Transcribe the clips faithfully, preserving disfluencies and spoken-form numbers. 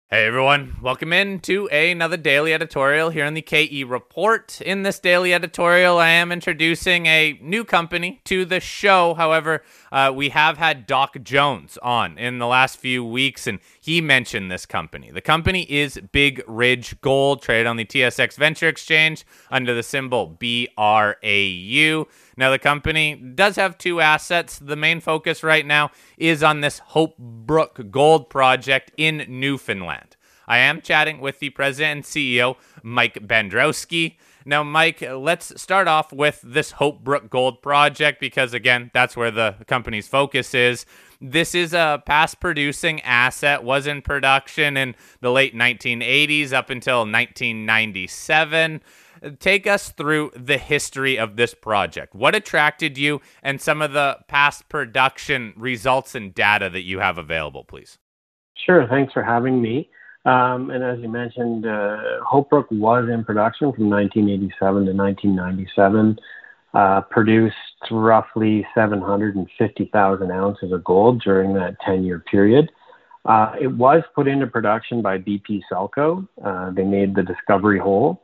Hey everyone, welcome in to another daily editorial here on the K E Report. In this daily editorial, I am introducing a new company to the show. However, uh, we have had Doc Jones on in the last few weeks, and he mentioned this company. The company is Big Ridge Gold, traded on the T S X Venture Exchange under the symbol B R A U. Now, the company does have two assets. The main focus right now is on this Hope Brook Gold project in Newfoundland. I am chatting with the president and C E O, Mike Bandrowski. Now, Mike, let's start off with this Hope Brook Gold project because, again, that's where the company's focus is. This is a past-producing asset, was in production in the late nineteen eighties up until nineteen ninety-seven. Take us through the history of this project. What attracted you and some of the past production results and data that you have available, please? Sure. Thanks for having me. Um, and as you mentioned, uh, Hope Brook was in production from nineteen eighty-seven to nineteen ninety-seven, uh, produced roughly seven hundred fifty thousand ounces of gold during that ten-year period. Uh, it was put into production by B P Selco. Uh, they made the discovery hole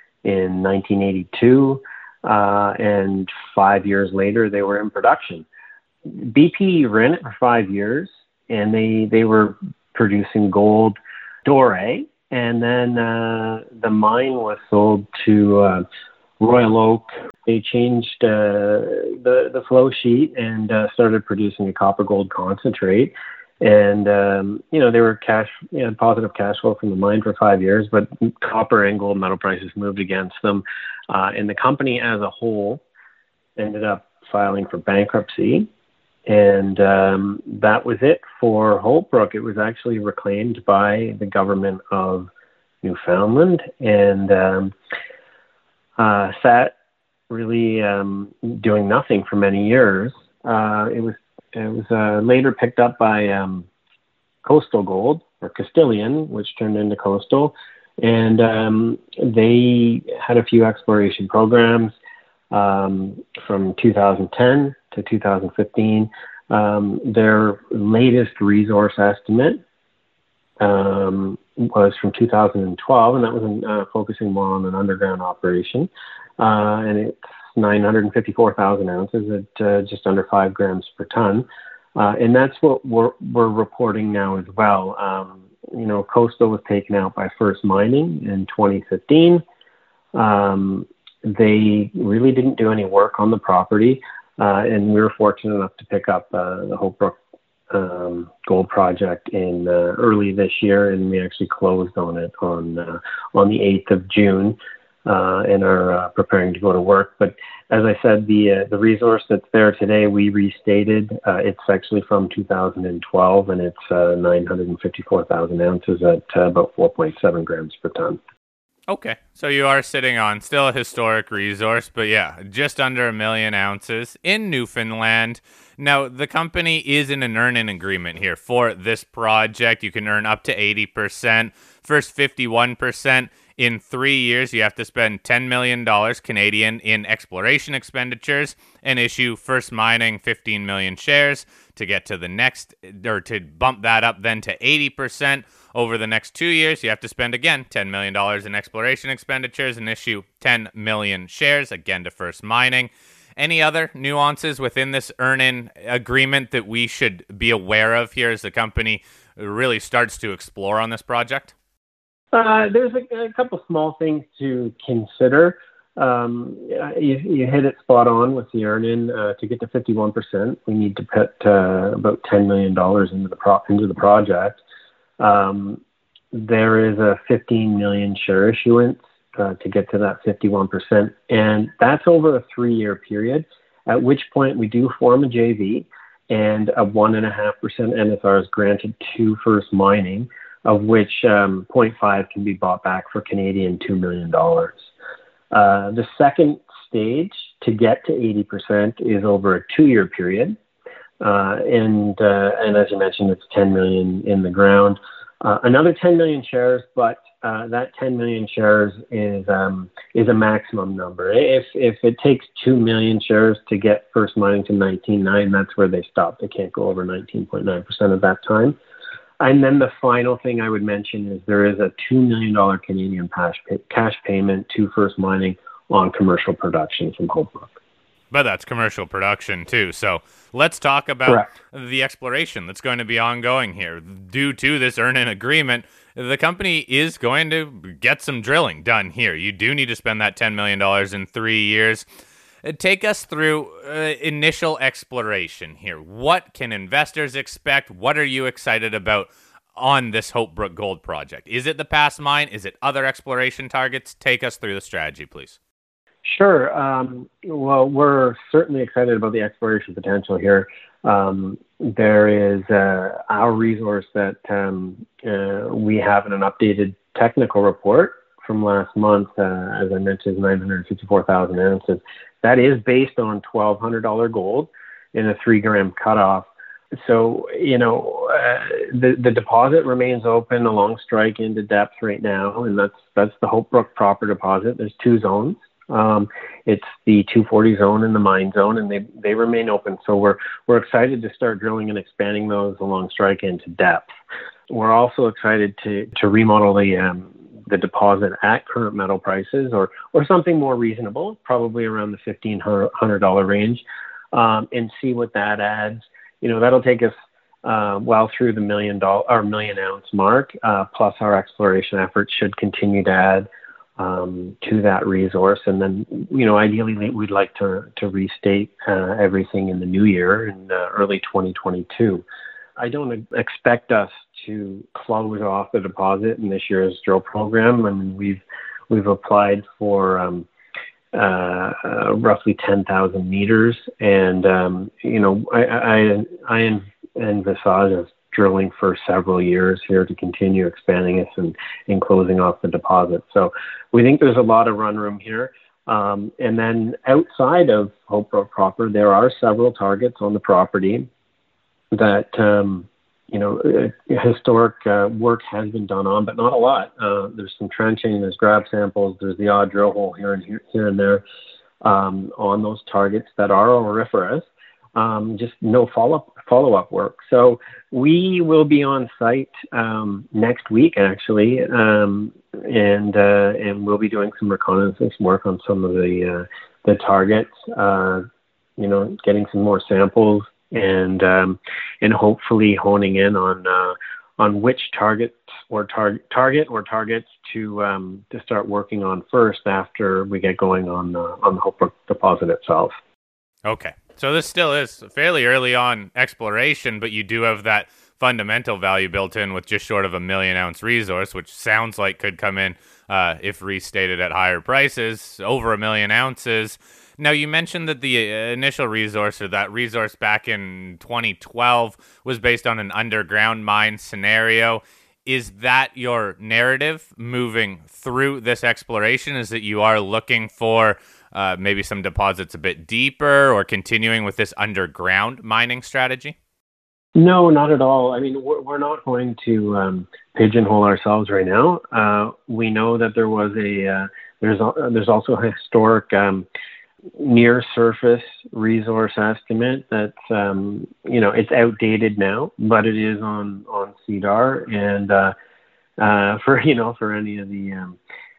in nineteen eighty-two, uh, and five years later, they were in production. B P ran it for five years, and they they were producing gold doré, and then uh, the mine was sold to uh, Royal Oak. They changed uh, the, the flow sheet and uh, started producing a copper gold concentrate. And, um, you know, they were cash, you know, positive cash flow from the mine for five years, but copper and gold metal prices moved against them. Uh, and the company as a whole ended up filing for bankruptcy. And um, that was it for Hope Brook. It was actually reclaimed by the government of Newfoundland and um, uh, sat really um, doing nothing for many years. Uh, it was It was uh, later picked up by um, Coastal Gold, or Castilian, which turned into Coastal. And um, they had a few exploration programs um, from two thousand ten to two thousand fifteen. Um, their latest resource estimate um, was from two thousand twelve, and that was uh, focusing more on an underground operation. Uh, and it's nine hundred fifty-four thousand ounces at uh, just under five grams per ton. Uh, and that's what we're, we're reporting now as well. Um, you know, Coastal was taken out by First Mining in twenty fifteen. Um, they really didn't do any work on the property. Uh, and we were fortunate enough to pick up uh, the Hope Brook um, Gold Project in uh, early this year. And we actually closed on it on, uh, on the eighth of June. Uh, and are uh, preparing to go to work. But as I said, the uh, the resource that's there today, we restated. Uh, it's actually from two thousand twelve, and it's uh, nine hundred fifty-four thousand ounces at uh, about four point seven grams per ton. Okay, so you are sitting on still a historic resource, but yeah, just under a million ounces in Newfoundland. Now, the company is in an earn-in agreement here for this project. You can earn up to eighty percent, first fifty-one percent. In three years, you have to spend ten million dollars Canadian in exploration expenditures and issue First Mining fifteen million shares to get to the next, or to bump that up then to eighty percent. Over the next two years, you have to spend, again, ten million dollars in exploration expenditures and issue ten million shares, again, to First Mining. Any other nuances within this earn-in agreement that we should be aware of here as the company really starts to explore on this project? Uh, there's a, a couple small things to consider. Um, you, you hit it spot on with the earn-in. Uh, to get to fifty-one percent, we need to put uh, about ten million dollars into the pro- into the project. Um, there is a fifteen million share issuance uh, to get to that fifty-one percent, and that's over a three-year period, at which point we do form a J V, and a one point five percent N S R is granted to First Mining, of which um, zero point five can be bought back for Canadian two million dollars. Uh, the second stage to get to eighty percent is over a two-year period. Uh, and, uh, and as you mentioned, it's ten million in the ground. Uh, another ten million shares, but uh, that ten million shares is um, is a maximum number. If if it takes two million shares to get First Mining to nineteen point nine, that's where they stop. They can't go over nineteen point nine percent at that time. And then the final thing I would mention is there is a two million dollars Canadian cash, pay, cash payment to First Mining on commercial production from Hope Brook. But that's commercial production too. So let's talk about Correct. the exploration that's going to be ongoing here. Due to this earn-in agreement, the company is going to get some drilling done here. You do need to spend that ten million dollars in three years. Take us through uh, initial exploration here. What can investors expect? What are you excited about on this Hope Brook Gold project? Is it the past mine? Is it other exploration targets? Take us through the strategy, please. Sure. Um, well, we're certainly excited about the exploration potential here. Um, there is uh, our resource that um, uh, we have in an updated technical report from last month, uh, as I mentioned, nine hundred fifty-four thousand ounces. That is based on twelve hundred dollars gold in a three gram cutoff. So, you know, uh, the, the deposit remains open along strike into depth right now, and that's that's the Hope Brook proper deposit. There's two zones. Um, it's the two forty zone and the mine zone, and they, they remain open. So we're we're excited to start drilling and expanding those along strike into depth. We're also excited to to remodel the um, the deposit at current metal prices, or or something more reasonable, probably around the fifteen hundred dollars range, um, and see what that adds. You know, that'll take us uh, well through the million dollar or million ounce mark. Uh, plus, our exploration efforts should continue to add um, to that resource. And then, you know, ideally, we'd like to to restate uh, everything in the new year in uh, early twenty twenty-two. I don't expect us to close off the deposit in this year's drill program. I mean, we've we've applied for um, uh, uh, roughly ten thousand meters, and um, you know, I I, I envisage us drilling for several years here to continue expanding it and, and closing off the deposit. So we think there's a lot of run room here. Um, and then outside of Hope Brook proper, there are several targets on the property that, um, you know, uh, historic uh, work has been done on, but not a lot. Uh, there's some trenching, there's grab samples, there's the odd drill hole here and here, here and there um, on those targets that are auriferous. Um, just no follow-up follow-up work. So we will be on site um, next week, actually, um, and uh, and we'll be doing some reconnaissance work on some of the uh, the targets. Uh, you know, getting some more samples, and um, and hopefully honing in on uh, on which targets or target target or targets to um, to start working on first after we get going on uh, on the Hope Brook deposit itself. Okay. So this still is fairly early on exploration, but you do have that fundamental value built in with just short of a million ounce resource, which sounds like could come in, uh, if restated at higher prices, over a million ounces. Now, you mentioned that the initial resource, or that resource back in twenty twelve, was based on an underground mine scenario. Is that your narrative moving through this exploration? Is that you are looking for Uh, maybe some deposits a bit deeper, or continuing with this underground mining strategy? No, not at all. I mean, we're, we're not going to um, pigeonhole ourselves right now. Uh, we know that there was a uh, there's a, there's also a historic um, near surface resource estimate that's um, you know, it's outdated now, but it is on on C D A R, and uh, uh, for you know for any of the um,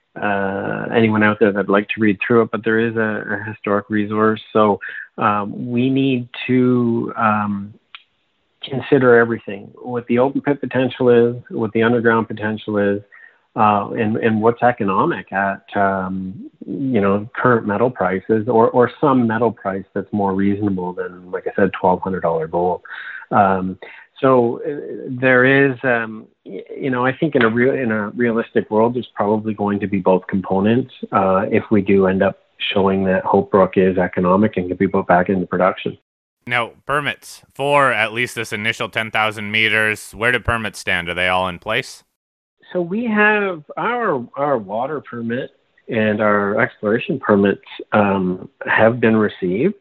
Uh, anyone out there that'd like to read through it, but there is a, a historic resource. So um, we need to um, consider everything, what the open pit potential is, what the underground potential is, uh, and, and what's economic at, um, you know, current metal prices, or, or some metal price that's more reasonable than, like I said, twelve hundred dollars gold. Um, So uh, there is, um, you know, I think in a real in a realistic world, there's probably going to be both components uh, if we do end up showing that Hope Brook is economic and can be put back into production. Now, permits for at least this initial ten thousand meters, where do permits stand? Are they all in place? So we have our our water permit and our exploration permits um, have been received.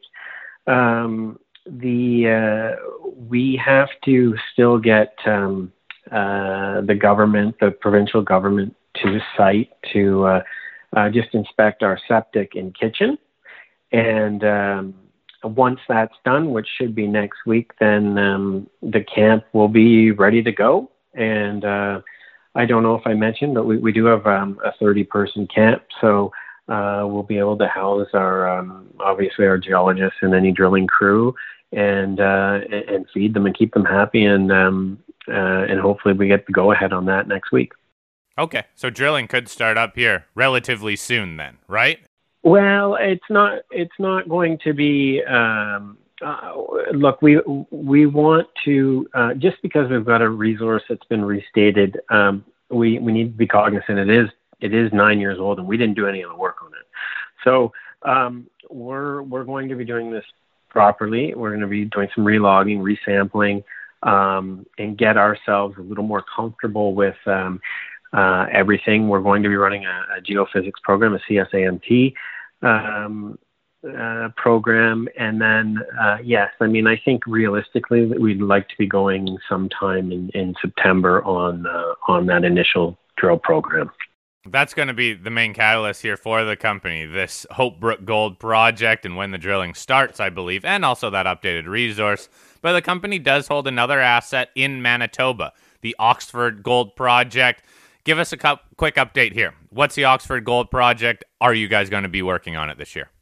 Um, The uh, we have to still get um, uh, the government, the provincial government, to the site to uh, uh, just inspect our septic and kitchen. And um, once that's done, which should be next week, then um, the camp will be ready to go. And uh, I don't know if I mentioned, but we, we do have um, a thirty-person camp, so uh, we'll be able to house our um, obviously our geologists and any drilling crew, and uh, and feed them and keep them happy, and um, uh, and hopefully we get the go ahead on that next week. Okay, so drilling could start up here relatively soon, then, right? Well, it's not. It's not going to be. Um, uh, look, we we want to uh, just because we've got a resource that's been restated. Um, we we need to be cognizant. It is it is nine years old, and we didn't do any of the work on it. So um, we're we're going to be doing this properly. We're going to be doing some relogging, resampling, um, and get ourselves a little more comfortable with. Um, Uh, everything. We're going to be running a, a geophysics program, a C S A M T um, uh, program. And then, uh, yes, I mean, I think realistically we'd like to be going sometime in, in September on uh, on that initial drill program. That's going to be the main catalyst here for the company, this Hope Brook Gold project, and when the drilling starts, I believe, and also that updated resource. But the company does hold another asset in Manitoba, the Oxford Gold project. Give us a cu- quick update here. What's the Oxford Gold project? Are you guys going to be working on it this year?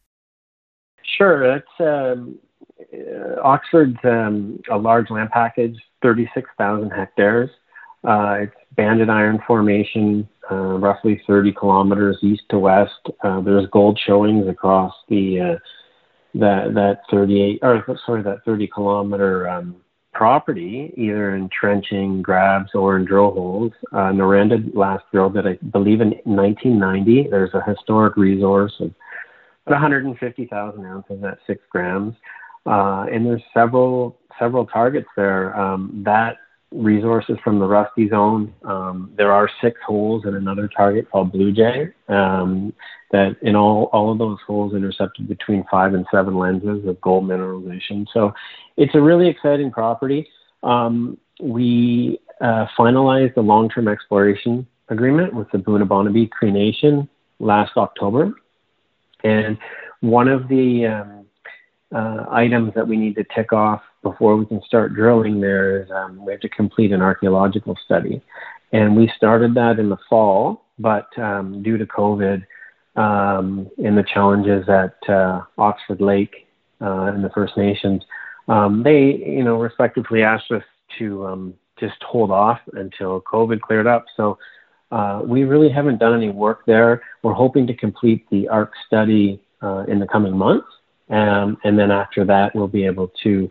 Sure. It's um, uh, Oxford's um, a large land package, thirty-six thousand hectares. Uh, it's banded iron formation, uh, roughly thirty kilometers east to west. Uh, there's gold showings across the uh, that that thirty-eight or sorry that thirty kilometer um, property, either in trenching, grabs, or in drill holes. Uh, Noranda last drilled it, I believe, in nineteen ninety. There's a historic resource of one hundred fifty thousand ounces at six grams. Uh, and there's several several targets there. Um, that resource is from the Rusty Zone. Um, there are six holes in another target called Blue Jay. Um, that in all, all of those holes intercepted between five and seven lenses of gold mineralization. So it's a really exciting property. Um, we uh, finalized a long-term exploration agreement with the Bunabonabee Cree Nation last October. And one of the um, uh, items that we need to tick off before we can start drilling there is um, we have to complete an archaeological study. And we started that in the fall, but um, due to COVID, Um, and the challenges at uh, Oxford Lake uh, and the First Nations, um, they, you know, respectively asked us to um, just hold off until COVID cleared up. So uh, we really haven't done any work there. We're hoping to complete the A R C study uh, in the coming months, um, and then after that, we'll be able to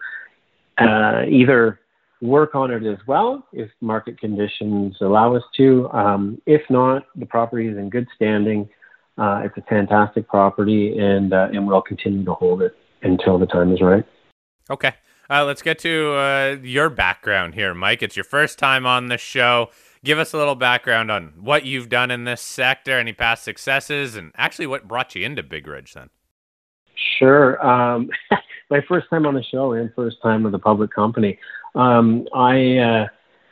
uh, either work on it as well if market conditions allow us to. Um, if not, the property is in good standing. Uh, it's a fantastic property, and uh, and we'll continue to hold it until the time is right. Okay. Uh, let's get to uh, your background here, Mike. It's your first time on the show. Give us a little background on what you've done in this sector, any past successes, and actually what brought you into Big Ridge then. Sure. Um, my first time on the show and first time with a public company. Um, I... Uh,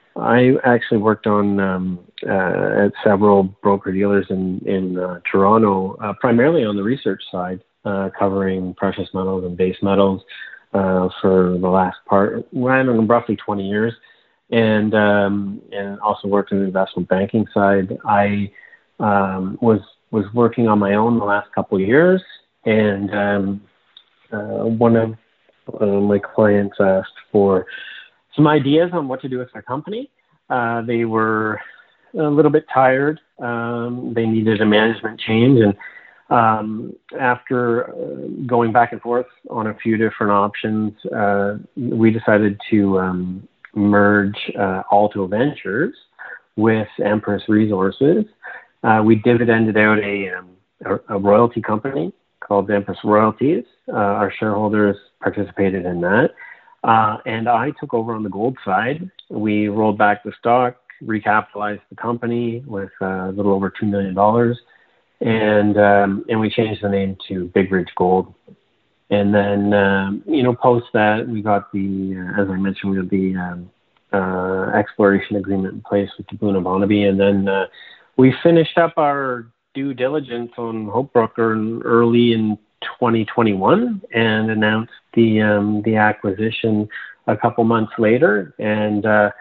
I actually worked on um, uh, at several broker-dealers in, in uh, Toronto, uh, primarily on the research side, uh, covering precious metals and base metals uh, for the last part, well, I don't know, roughly twenty years, and um, and also worked in the investment banking side. I um, was was working on my own the last couple of years, and um, uh, one of uh, my clients asked for some ideas on what to do with their company. Uh, they were a little bit tired. Um, they needed a management change. And um, after uh, going back and forth on a few different options, uh, we decided to um, merge uh, Alto Ventures with Empress Resources. Uh, we dividended out a, um, a, a royalty company called Empress Royalties. Uh, our shareholders participated in that. Uh, and I took over on the gold side. We rolled back the stock, recapitalized the company with uh, a little over two million dollars, and um, and we changed the name to Big Ridge Gold. And then, um, you know, post that, we got the, uh, as I mentioned, we got the um, uh, exploration agreement in place with the Bunabonabee. And then uh, we finished up our due diligence on Hope Brook early in twenty twenty-one and announced the um, the acquisition a couple months later. And uh,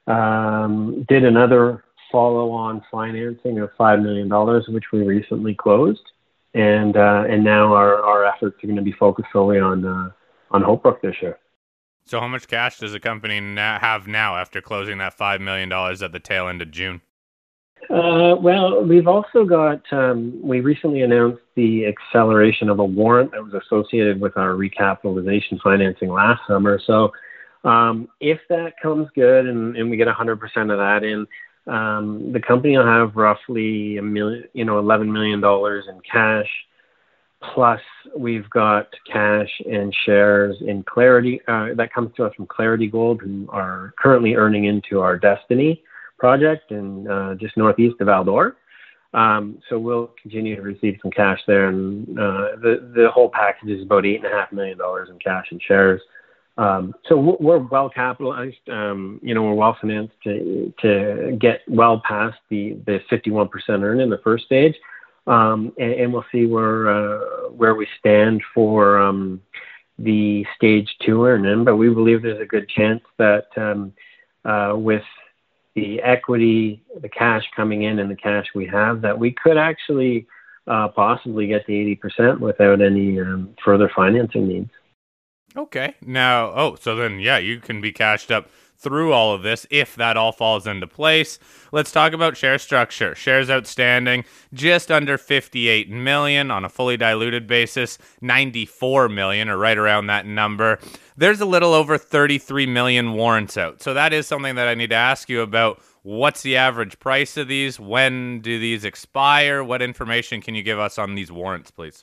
um, did another follow-on financing of five million dollars, which we recently closed. And uh, and now our, our efforts are going to be focused solely on uh, on Holtbrook this year. So how much cash does the company na- have now after closing that five million dollars at the tail end of June? Uh, well, we've also got, um, we recently announced the acceleration of a warrant that was associated with our recapitalization financing last summer. So um, if that comes good and, and we get one hundred percent of that in, um, the company will have roughly a million, you know, eleven million dollars in cash. Plus, we've got cash and shares in Clarity. Uh, that comes to us from Clarity Gold, who are currently earning into our Destiny project in uh, just northeast of Val-d'Or. Um, so we'll continue to receive some cash there, and uh, the the whole package is about eight and a half million dollars in cash and shares. Um, so we're well capitalized. Um, you know, we're well financed to to get well past the the fifty-one percent earn in the first stage. Um, and, and we'll see where uh, where we stand for um, the stage two earn-in. But we believe there's a good chance that um, uh, with the equity, the cash coming in, and the cash we have, that we could actually uh, possibly get to eighty percent without any um, further financing needs. Okay. Now, oh, so then, yeah, you can be cashed up through all of this if that all falls into place. Let's talk about share structure. Shares outstanding, just under fifty-eight million on a fully diluted basis, ninety-four million, or right around that number. There's a little over thirty-three million warrants out. So that is something that I need to ask you about. What's the average price of these? When do these expire? What information can you give us on these warrants, please?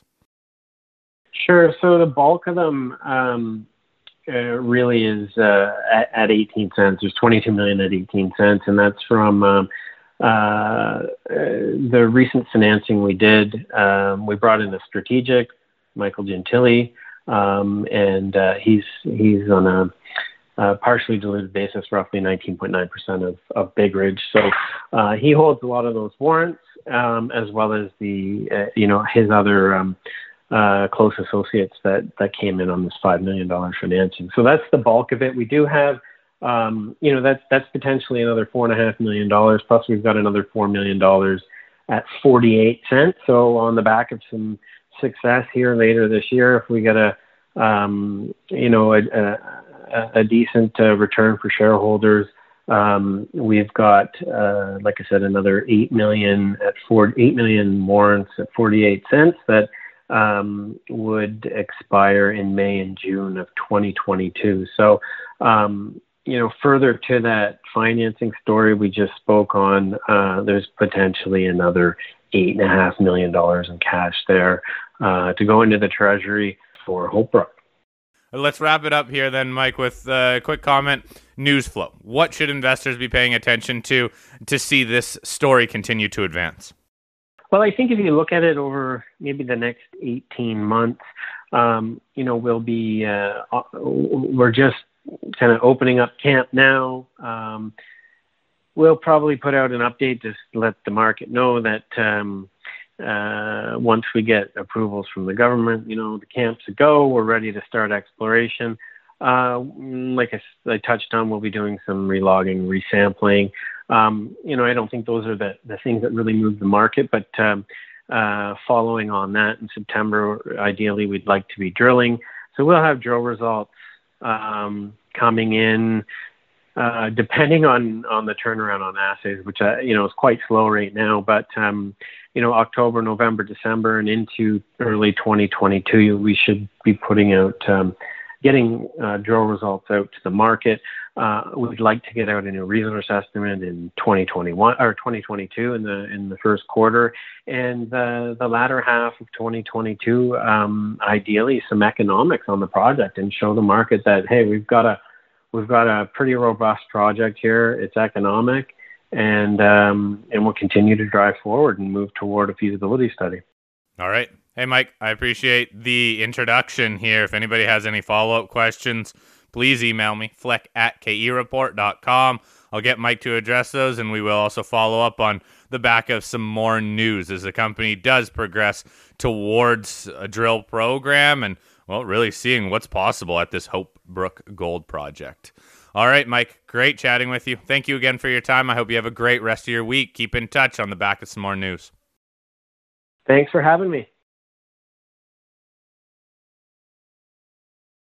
Sure. So the bulk of them um, uh, really is uh, at, at eighteen cents. There's twenty-two million at eighteen cents, and that's from um, uh, uh, the recent financing we did. Um, we brought in a strategic, Michael Gentili, um, and uh, he's he's on a uh, partially diluted basis, roughly nineteen point nine percent of, of Big Ridge. So uh, he holds a lot of those warrants, um, as well as the uh, you know his other. Um, Uh, close associates that, that came in on this five million dollars financing. So that's the bulk of it. We do have, um, you know, that's, that's potentially another four and a half million dollars. Plus we've got another four million dollars at forty-eight cents. So on the back of some success here later this year, if we get a, um, you know, a, a, a decent uh, return for shareholders, um, we've got, uh, like I said, another eight million at four, eight million warrants at forty-eight cents that, um, would expire in May and June of twenty twenty-two. So, um, you know, further to that financing story we just spoke on, uh, there's potentially another eight and a half million dollars in cash there uh, to go into the treasury for Holtbrook. Let's wrap it up here then, Mike, with a quick comment. News flow. What should investors be paying attention to to see this story continue to advance? Well, I think if you look at it over maybe the next eighteen months, um, you know, we'll be, uh, we're just kind of opening up camp now. Um, we'll probably put out an update to let the market know that um, uh, once we get approvals from the government, you know, the camp's a go, we're ready to start exploration. Uh, like I, I touched on, we'll be doing some relogging, resampling. Um, you know, I don't think those are the, the things that really move the market, but um, uh, following on that in September, ideally we'd like to be drilling. So we'll have drill results um, coming in, uh, depending on, on the turnaround on assays, which, uh, you know, is quite slow right now, but, um, you know, October, November, December, and into early twenty twenty-two, we should be putting out, um, getting uh, drill results out to the market. Uh, we'd like to get out a new resource estimate in twenty twenty-one or twenty twenty-two in the in the first quarter, and the the latter half of twenty twenty-two, um, ideally some economics on the project, and show the market that hey, we've got a we've got a pretty robust project here. It's economic, and um, and we'll continue to drive forward and move toward a feasibility study. All right. Hey, Mike, I appreciate the introduction here. If anybody has any follow-up questions, please email me, fleck at k e report dot com. I'll get Mike to address those, and we will also follow up on the back of some more news as the company does progress towards a drill program and, well, really seeing what's possible at this Holtbrook Gold project. All right, Mike, great chatting with you. Thank you again for your time. I hope you have a great rest of your week. Keep in touch on the back of some more news. Thanks for having me.